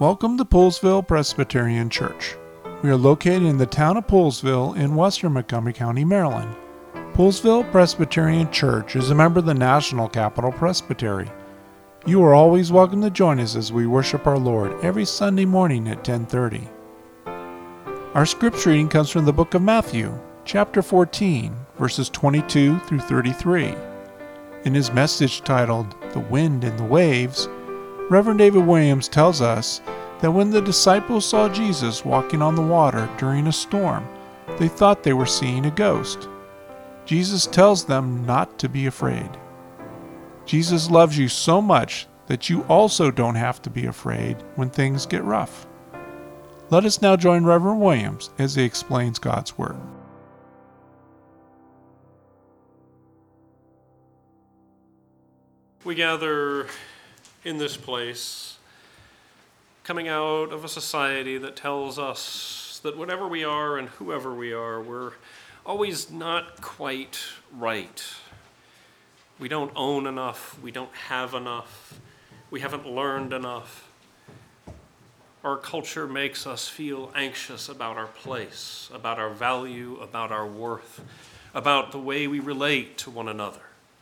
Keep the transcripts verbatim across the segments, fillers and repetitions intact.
Welcome to Poolesville Presbyterian Church. We are located in the town of Poolesville in western Montgomery County, Maryland. Poolesville Presbyterian Church is a member of the National Capital Presbytery. You are always welcome to join us as we worship our Lord every Sunday morning at ten thirty. Our scripture reading comes from the book of Matthew, chapter fourteen, verses twenty-two through thirty-three. In his message titled, "The Wind and the Waves," Reverend David Williams tells us that when the disciples saw Jesus walking on the water during a storm, they thought they were seeing a ghost. Jesus tells them not to be afraid. Jesus loves you so much that you also don't have to be afraid when things get rough. Let us now join Reverend Williams as he explains God's Word. We gather in this place, coming out of a society that tells us that whatever we are and whoever we are, we're always not quite right. We don't own enough, we don't have enough, we haven't learned enough. Our culture makes us feel anxious about our place, about our value, about our worth, about the way we relate to one another.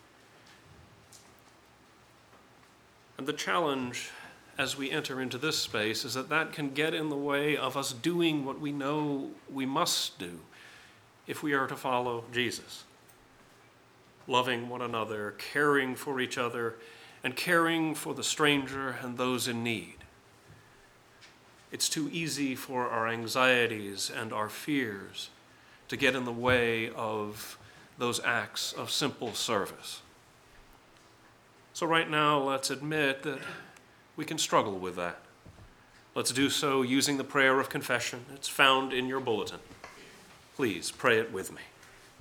And the challenge as we enter into this space is that that can get in the way of us doing what we know we must do if we are to follow Jesus. Loving one another, caring for each other, and caring for the stranger and those in need. It's too easy for our anxieties and our fears to get in the way of those acts of simple service. So right now, let's admit that we can struggle with that. Let's do so using the prayer of confession. It's found in your bulletin. Please pray it with me.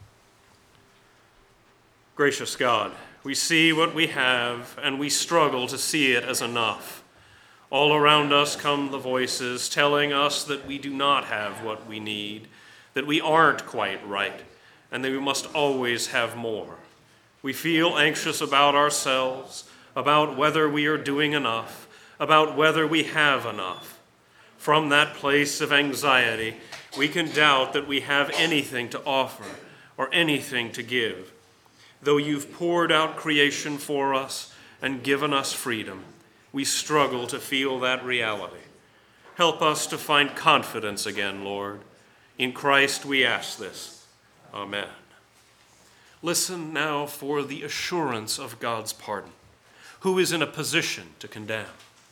Gracious God, we see what we have, and we struggle to see it as enough. All around us come the voices telling us that we do not have what we need, that we aren't quite right, and that we must always have more. We feel anxious about ourselves, about whether we are doing enough, about whether we have enough. From that place of anxiety, we can doubt that we have anything to offer or anything to give. Though you've poured out creation for us and given us freedom, we struggle to feel that reality. Help us to find confidence again, Lord. In Christ we ask this. Amen. Listen now for the assurance of God's pardon. Who is in a position to condemn?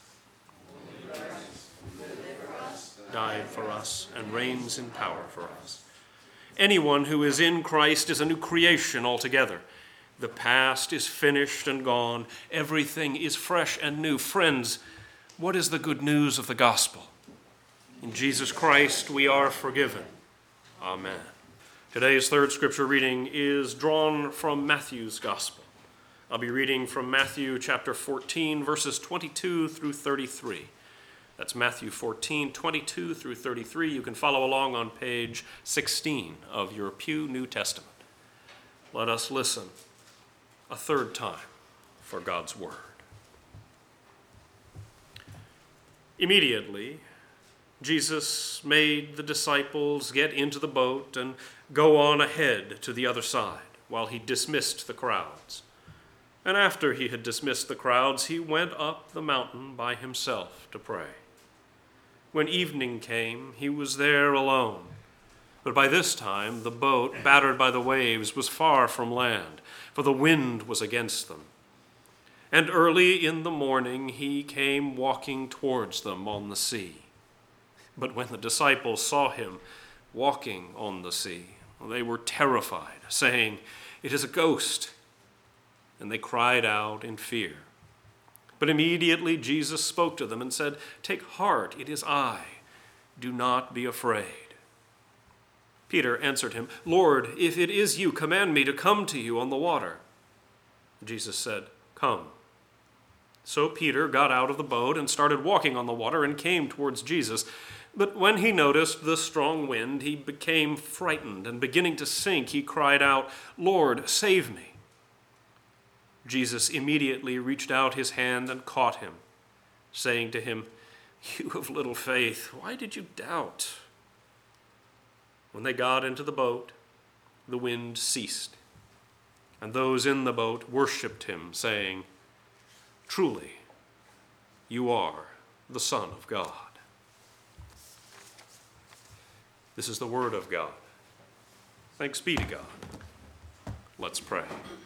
Died for us and reigns in power for us. Anyone who is in Christ is a new creation altogether. The past is finished and gone. Everything is fresh and new. Friends, what is the good news of the gospel? In Jesus Christ we are forgiven. Amen. Today's third scripture reading is drawn from Matthew's Gospel. I'll be reading from Matthew chapter fourteen, verses twenty-two through thirty-three. That's Matthew fourteen, twenty-two through thirty-three. You can follow along on page sixteen of your Pew New Testament. Let us listen a third time for God's word. Immediately, Jesus made the disciples get into the boat and go on ahead to the other side while he dismissed the crowds. And after he had dismissed the crowds, he went up the mountain by himself to pray. When evening came, he was there alone. But by this time, the boat, battered by the waves, was far from land, for the wind was against them. And early in the morning, he came walking towards them on the sea. But when the disciples saw him walking on the sea, they were terrified, saying, "It is a ghost." And they cried out in fear. But immediately Jesus spoke to them and said, "Take heart, it is I. Do not be afraid." Peter answered him, "Lord, if it is you, command me to come to you on the water." Jesus said, "Come." So Peter got out of the boat and started walking on the water and came towards Jesus. But when he noticed the strong wind, he became frightened, and beginning to sink, he cried out, "Lord, save me." Jesus immediately reached out his hand and caught him, saying to him, You of little faith, why did you doubt? When they got into the boat, the wind ceased, and those in the boat worshipped him, saying, "Truly, you are the Son of God." This is the word of God. Thanks be to God. Let's pray.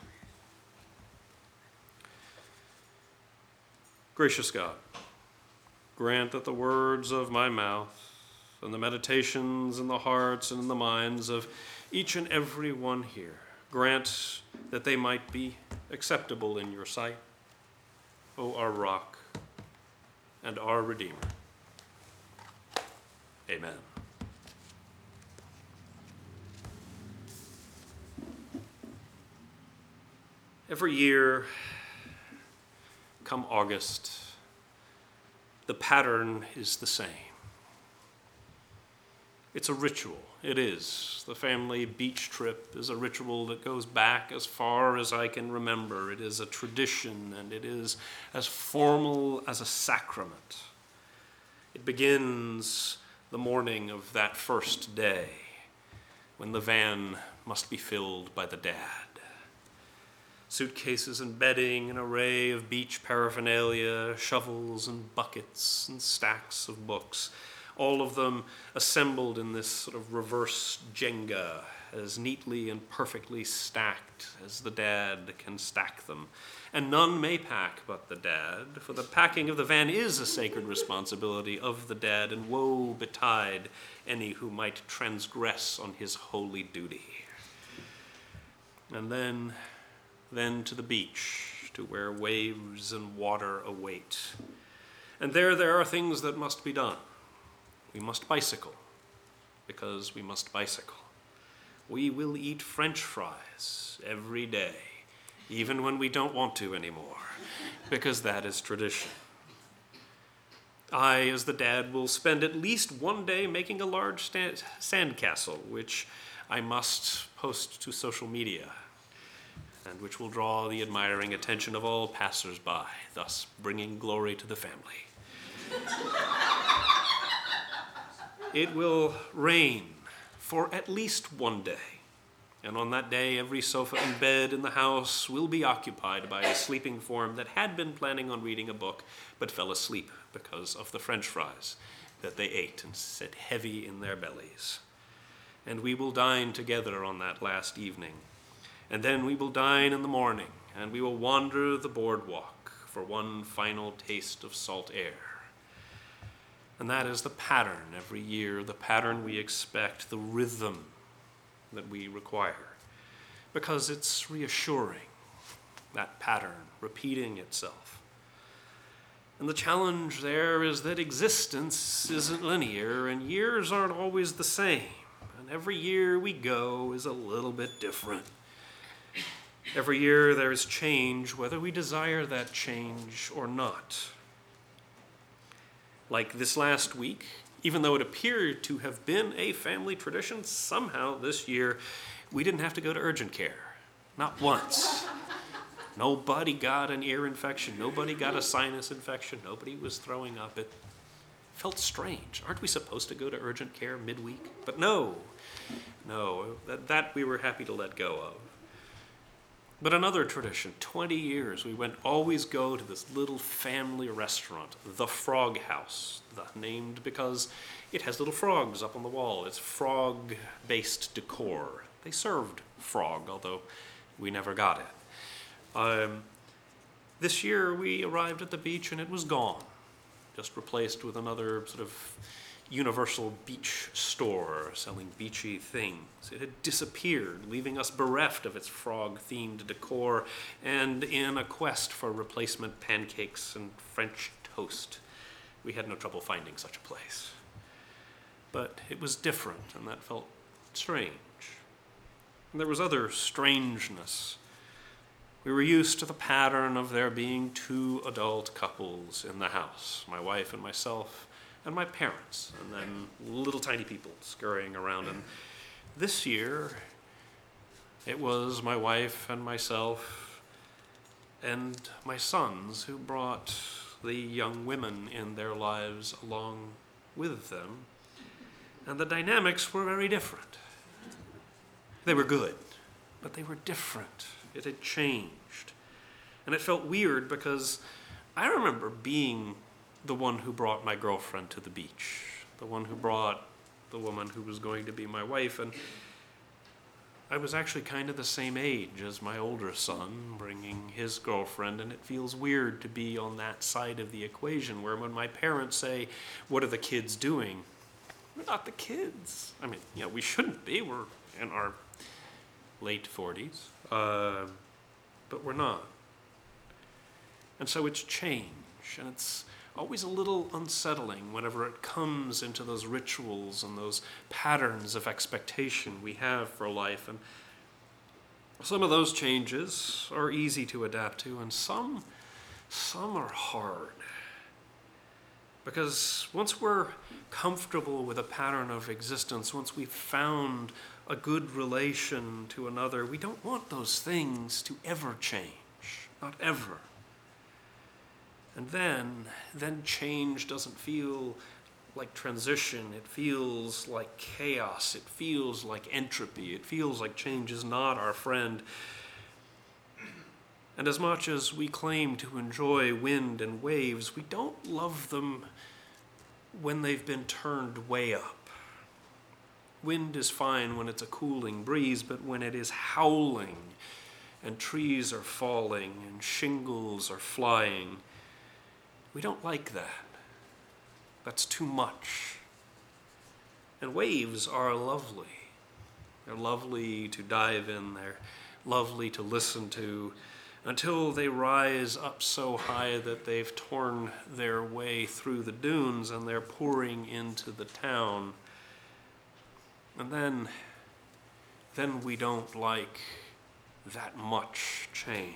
Gracious God, grant that the words of my mouth and the meditations in the hearts and in the minds of each and every one here, grant that they might be acceptable in your sight, O our rock and our Redeemer. Amen. Every year, come August, the pattern is the same. It's a ritual. It is. The family beach trip is a ritual that goes back as far as I can remember. It is a tradition, and it is as formal as a sacrament. It begins the morning of that first day, when the van must be filled by the dad. Suitcases and bedding, an array of beach paraphernalia, shovels and buckets and stacks of books, all of them assembled in this sort of reverse Jenga, as neatly and perfectly stacked as the dad can stack them. And none may pack but the dad, for the packing of the van is a sacred responsibility of the dad, and woe betide any who might transgress on his holy duty. And then, then to the beach, to where waves and water await. And there there are things that must be done. We must bicycle, because we must bicycle. We will eat French fries every day, even when we don't want to anymore, because that is tradition. I, as the dad, will spend at least one day making a large stand- sandcastle, which I must post to social media, and which will draw the admiring attention of all passers-by, thus bringing glory to the family. It will rain for at least one day, and on that day every sofa and bed in the house will be occupied by a sleeping form that had been planning on reading a book but fell asleep because of the French fries that they ate and sat heavy in their bellies. And we will dine together on that last evening, and then we will dine in the morning, and we will wander the boardwalk for one final taste of salt air. And that is the pattern every year, the pattern we expect, the rhythm that we require. Because it's reassuring, that pattern repeating itself. And the challenge there is that existence isn't linear, and years aren't always the same. And every year we go is a little bit different. Every year there is change, whether we desire that change or not. Like this last week, even though it appeared to have been a family tradition, somehow this year we didn't have to go to urgent care. Not once. Nobody got an ear infection. Nobody got a sinus infection. Nobody was throwing up. It felt strange. Aren't we supposed to go to urgent care midweek? But no, no, that, that we were happy to let go of. But another tradition, twenty years, we went always go to this little family restaurant, the Frog House, named because it has little frogs up on the wall. It's frog-based decor. They served frog, although we never got it. Um, this year we arrived at the beach and it was gone, just replaced with another sort of universal beach store selling beachy things. It had disappeared, leaving us bereft of its frog-themed decor and in a quest for replacement pancakes and French toast. We had no trouble finding such a place. But it was different, and that felt strange. And there was other strangeness. We were used to the pattern of there being two adult couples in the house, my wife and myself, and my parents, and then little tiny people scurrying around. And this year, it was my wife and myself and my sons who brought the young women in their lives along with them, and the dynamics were very different. They were good, but they were different. It had changed. And it felt weird because I remember being the one who brought my girlfriend to the beach, the one who brought the woman who was going to be my wife, and I was actually kind of the same age as my older son, bringing his girlfriend, and it feels weird to be on that side of the equation, where when my parents say, "What are the kids doing?" We're not the kids. I mean, you know, we shouldn't be. We're in our late forties, uh, but we're not. And so it's change, and it's always a little unsettling whenever it comes into those rituals and those patterns of expectation we have for life. And some of those changes are easy to adapt to, and some, some are hard. Because once we're comfortable with a pattern of existence, once we've found a good relation to another, we don't want those things to ever change, not ever. And then, then change doesn't feel like transition. It feels like chaos. It feels like entropy. It feels like change is not our friend. And as much as we claim to enjoy wind and waves, we don't love them when they've been turned way up. Wind is fine when it's a cooling breeze, but when it is howling and trees are falling and shingles are flying, we don't like that. That's too much. And waves are lovely. They're lovely to dive in. They're lovely to listen to until they rise up so high that they've torn their way through the dunes and they're pouring into the town. And then, then we don't like that much change.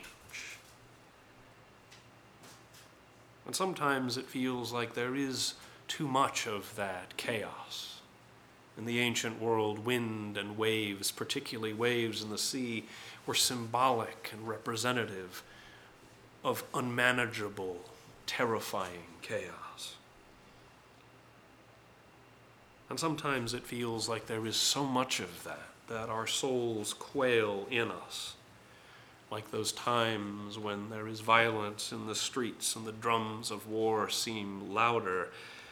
And sometimes it feels like there is too much of that chaos. In the ancient world, wind and waves, particularly waves in the sea, were symbolic and representative of unmanageable, terrifying chaos. And sometimes it feels like there is so much of that, that our souls quail in us. Like those times when there is violence in the streets and the drums of war seem louder.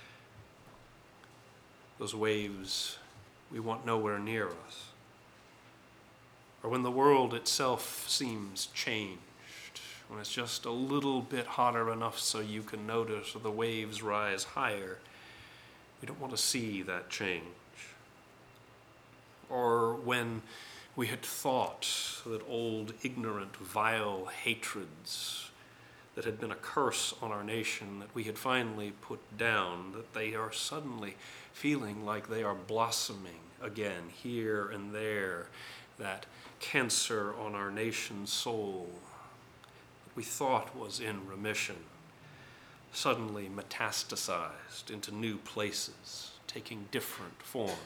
Those waves we want nowhere near us. Or when the world itself seems changed, when it's just a little bit hotter enough so you can notice the waves rise higher. We don't want to see that change. Or when we had thought that old, ignorant, vile hatreds that had been a curse on our nation that we had finally put down, that they are suddenly feeling like they are blossoming again here and there, that cancer on our nation's soul that we thought was in remission, suddenly metastasized into new places, taking different forms.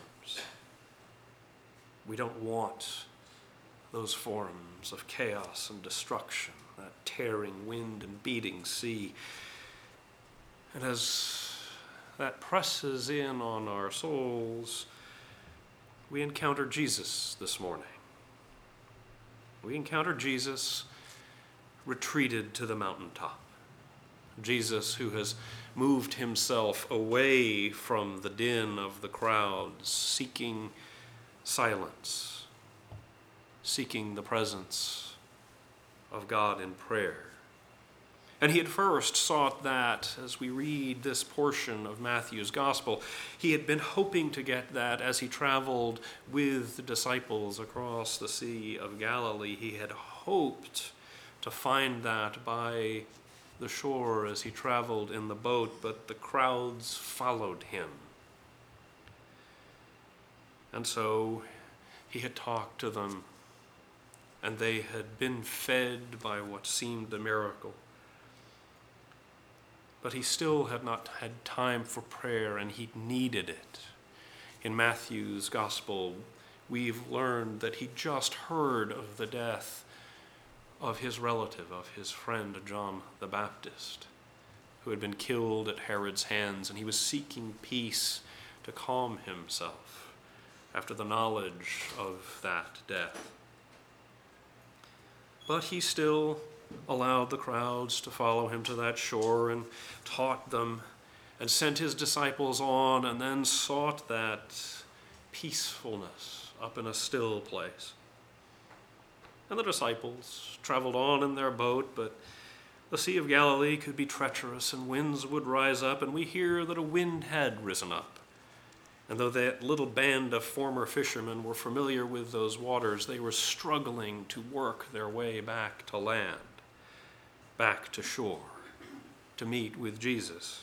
We don't want those forms of chaos and destruction, that tearing wind and beating sea. And as that presses in on our souls, we encounter Jesus this morning. We encounter Jesus retreated to the mountaintop. Jesus who has moved himself away from the din of the crowds, seeking silence, seeking the presence of God in prayer. And he had first sought that, as we read this portion of Matthew's gospel, he had been hoping to get that as he traveled with the disciples across the Sea of Galilee. He had hoped to find that by the shore as he traveled in the boat, but the crowds followed him. And so he had talked to them, and they had been fed by what seemed a miracle. But he still had not had time for prayer, and he needed it. In Matthew's gospel, we've learned that he just heard of the death of his relative, of his friend John the Baptist, who had been killed at Herod's hands, and he was seeking peace to calm himself after the knowledge of that death. But he still allowed the crowds to follow him to that shore and taught them and sent his disciples on, and then sought that peacefulness up in a still place. And the disciples traveled on in their boat, but the Sea of Galilee could be treacherous, and winds would rise up, and we hear that a wind had risen up. And though that little band of former fishermen were familiar with those waters, they were struggling to work their way back to land, back to shore, to meet with Jesus.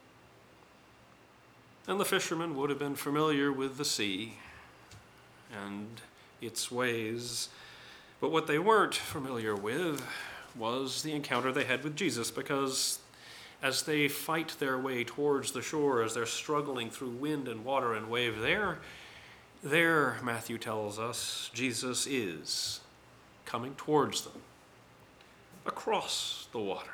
And the fishermen would have been familiar with the sea and its ways, but what they weren't familiar with was the encounter they had with Jesus, because as they fight their way towards the shore, as they're struggling through wind and water and wave, there, there, Matthew tells us, Jesus is coming towards them across the water.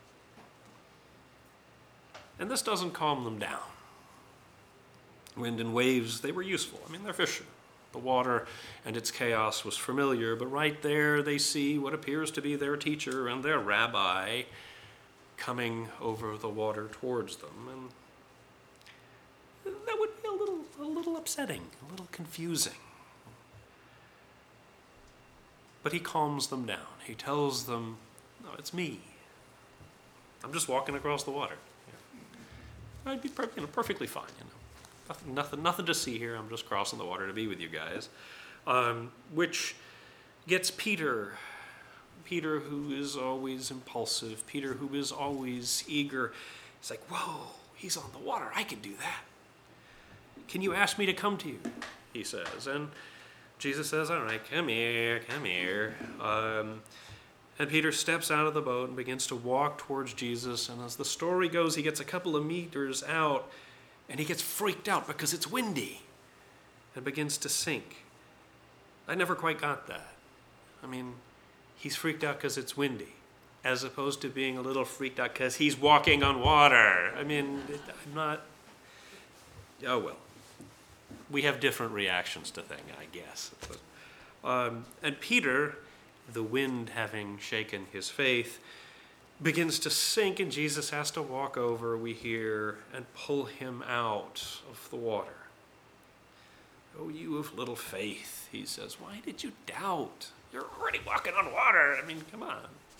And this doesn't calm them down. Wind and waves, they were useful. I mean, they're fishermen. The water and its chaos was familiar, but right there they see what appears to be their teacher and their rabbi coming over the water towards them. And that would be a little, a little upsetting, a little confusing. But he calms them down. He tells them, no, it's me. I'm just walking across the water. Yeah. I'd be per- you know, perfectly fine, you know. Nothing, nothing, nothing to see here. I'm just crossing the water to be with you guys. Um, which gets Peter, Peter who is always impulsive, Peter who is always eager. He's like, whoa, he's on the water. I can do that. Can you ask me to come to you? He says. And Jesus says, all right, come here, come here. Um, and Peter steps out of the boat and begins to walk towards Jesus. And as the story goes, he gets a couple of meters out, and he gets freaked out because it's windy and begins to sink. I never quite got that. I mean, he's freaked out because it's windy, as opposed to being a little freaked out because he's walking on water. I mean, it, I'm not... Oh, well. We have different reactions to things, I guess. But, um, and Peter, the wind having shaken his faith, begins to sink, and Jesus has to walk over, we hear, and pull him out of the water. Oh, you of little faith, he says, why did you doubt? You're already walking on water. I mean, come on.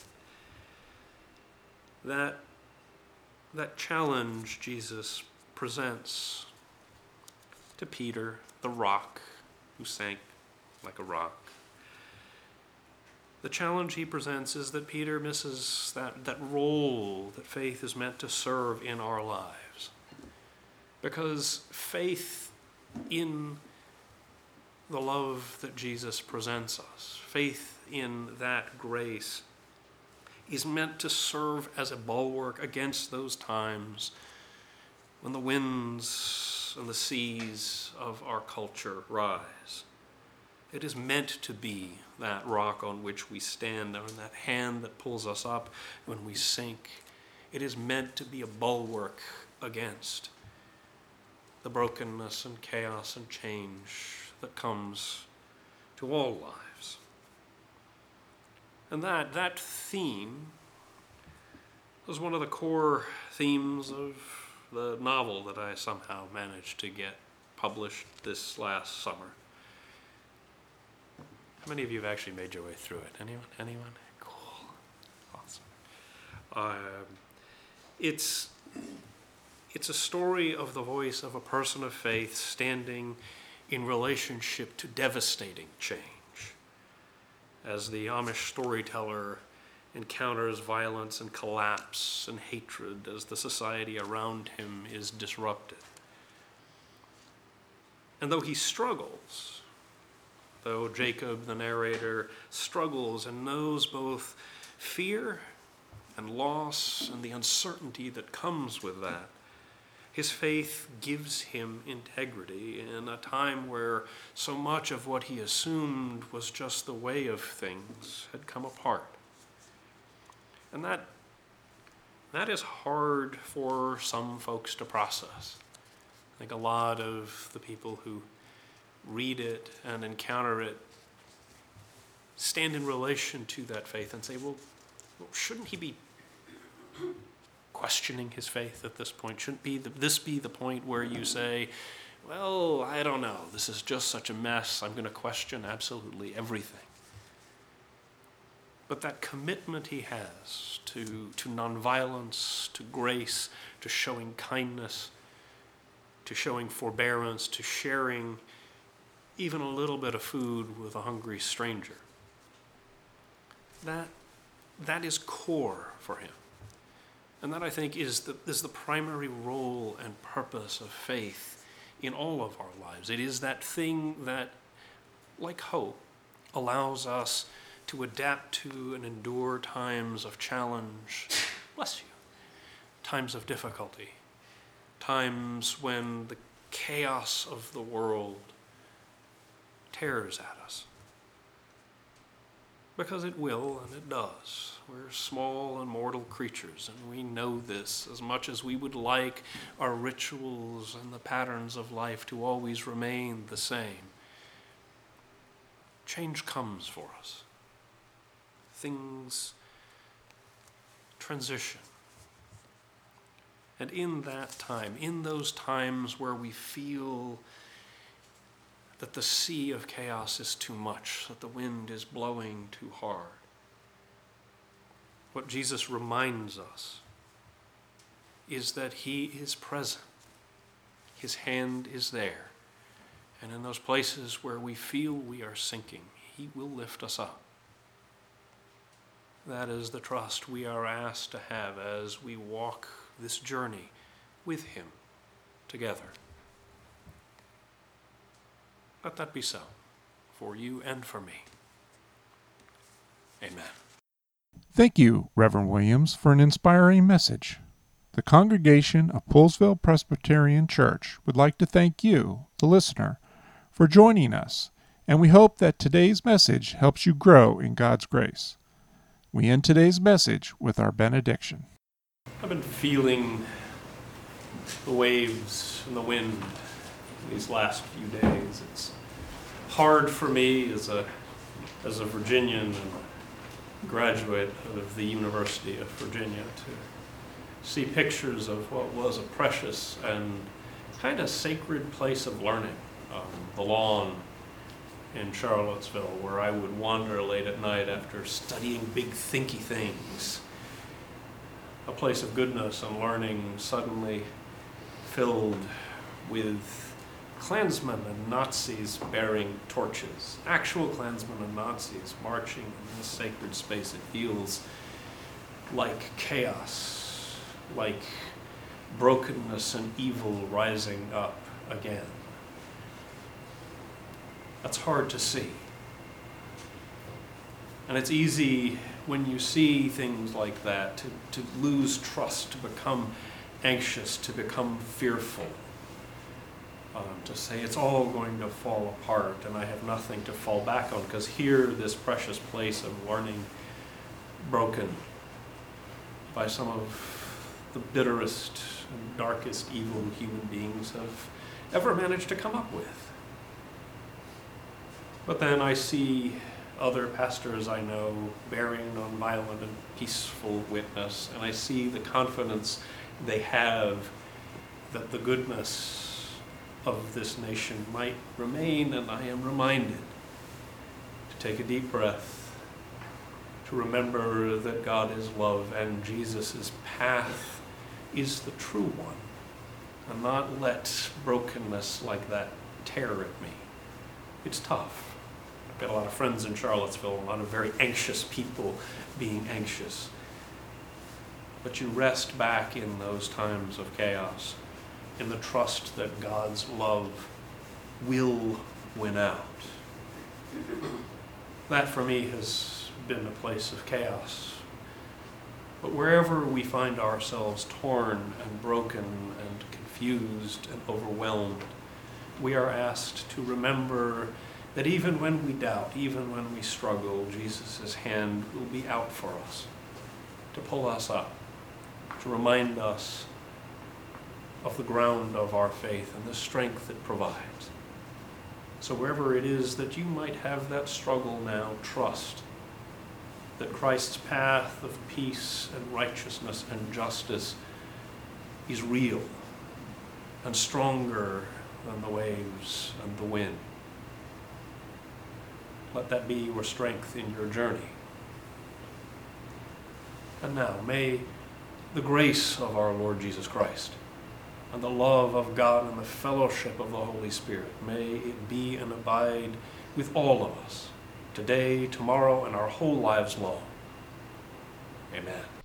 That, that challenge Jesus presents to Peter, the rock who sank like a rock. The challenge he presents is that Peter misses that, that role that faith is meant to serve in our lives. Because faith in the love that Jesus presents us, faith in that grace, is meant to serve as a bulwark against those times when the winds and the seas of our culture rise. It is meant to be that rock on which we stand, and that hand that pulls us up when we sink. It is meant to be a bulwark against the brokenness and chaos and change that comes to all lives. And that, that theme was one of the core themes of the novel that I somehow managed to get published this last summer. How many of you have actually made your way through it? Anyone? Anyone? Cool. Awesome. Um, it's, it's a story of the voice of a person of faith standing in relationship to devastating change. As the Amish storyteller encounters violence and collapse and hatred as the society around him is disrupted. And though he struggles, though Jacob, the narrator, struggles and knows both fear and loss and the uncertainty that comes with that, his faith gives him integrity in a time where so much of what he assumed was just the way of things had come apart. And that, that is hard for some folks to process. I think a lot of the people who read it and encounter it stand in relation to that faith and say, well, well shouldn't he be questioning his faith at this point? Shouldn't be the, this be the point where you say, well, I don't know, this is just such a mess, I'm going to question absolutely everything. But that commitment he has to, to nonviolence, to grace, to showing kindness, to showing forbearance, to sharing even a little bit of food with a hungry stranger, that, that is core for him. And that, I think, is the, is the primary role and purpose of faith in all of our lives. It is that thing that, like hope, allows us to adapt to and endure times of challenge, bless you, times of difficulty, times when the chaos of the world tears at us. Because it will, and it does. We're small and mortal creatures, and we know this. As much as we would like our rituals and the patterns of life to always remain the same, change comes for us. Things transition. And in that time, in those times where we feel that the sea of chaos is too much, that the wind is blowing too hard, what Jesus reminds us is that he is present. His hand is there. And in those places where we feel we are sinking, he will lift us up. That is the trust we are asked to have as we walk this journey with him together. Let that be so for you and for me. Amen. Thank you, Reverend Williams, for an inspiring message. The congregation of Poolesville Presbyterian Church would like to thank you, the listener, for joining us, and we hope that today's message helps you grow in God's grace. We end today's message with our benediction. I've been feeling the waves and the wind these last few days. It's hard for me as a as a Virginian and graduate of the University of Virginia to see pictures of what was a precious and kind of sacred place of learning, um, the lawn in Charlottesville, where I would wander late at night after studying big thinky things. A place of goodness and learning suddenly filled with Klansmen and Nazis bearing torches. Actual Klansmen and Nazis marching in this sacred space. It feels like chaos, like brokenness and evil rising up again. That's hard to see. And it's easy when you see things like that to, to lose trust, to become anxious, to become fearful, um, to say it's all going to fall apart and I have nothing to fall back on, because here, this precious place of learning, broken by some of the bitterest and darkest evil human beings have ever managed to come up with. But then I see other pastors I know bearing nonviolent and peaceful witness, and I see the confidence they have that the goodness of this nation might remain, and I am reminded to take a deep breath, to remember that God is love and Jesus' path is the true one, and not let brokenness like that tear at me. It's tough. I've got a lot of friends in Charlottesville, a lot of very anxious people being anxious. But you rest back in those times of chaos in the trust that God's love will win out. That for me has been a place of chaos. But wherever we find ourselves torn and broken and confused and overwhelmed, we are asked to remember that even when we doubt, even when we struggle, Jesus' hand will be out for us, to pull us up, to to remind us of the ground of our faith and the strength it provides. So wherever it is that you might have that struggle now, trust that Christ's path of peace and righteousness and justice is real and stronger than the waves and the wind. Let that be your strength in your journey. And now, may the grace of our Lord Jesus Christ and the love of God and the fellowship of the Holy Spirit, may it be and abide with all of us, today, tomorrow, and our whole lives long. Amen.